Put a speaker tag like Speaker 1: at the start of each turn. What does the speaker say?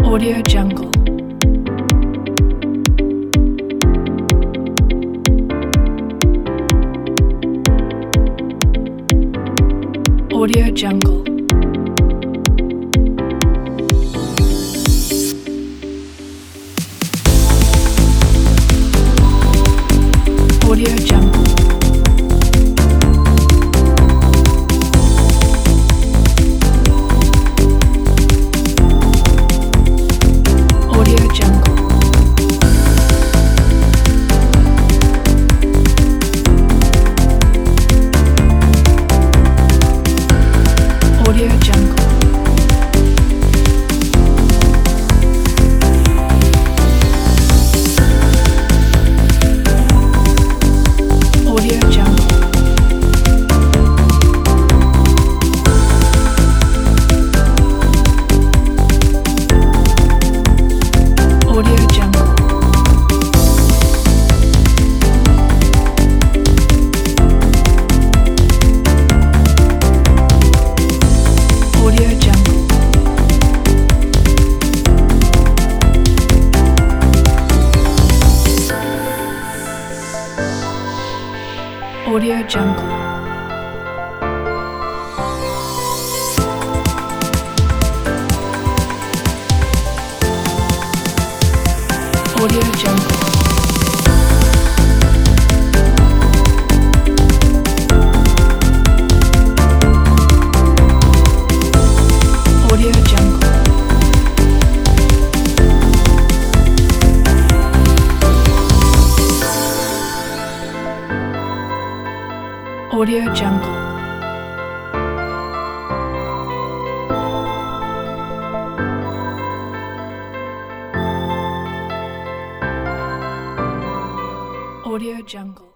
Speaker 1: Audio Jungle. Audio Jungle. Audio Jungle. Audio Jungle. Audio Jungle. Audio Jungle. Audio Jungle. Audio Jungle. Audio Jungle. Audio Jungle. Audio Jungle. Audio Jungle. Audio Jungle.